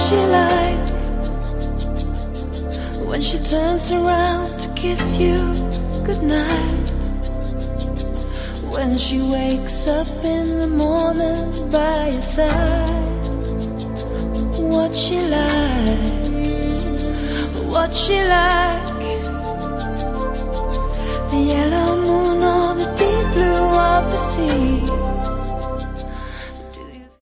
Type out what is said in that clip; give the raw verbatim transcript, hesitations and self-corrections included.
she like when she turns around to kiss you goodnight? When she wakes up in the morning by your side? What she like? What she like? The yellow moon or the deep blue of the sea?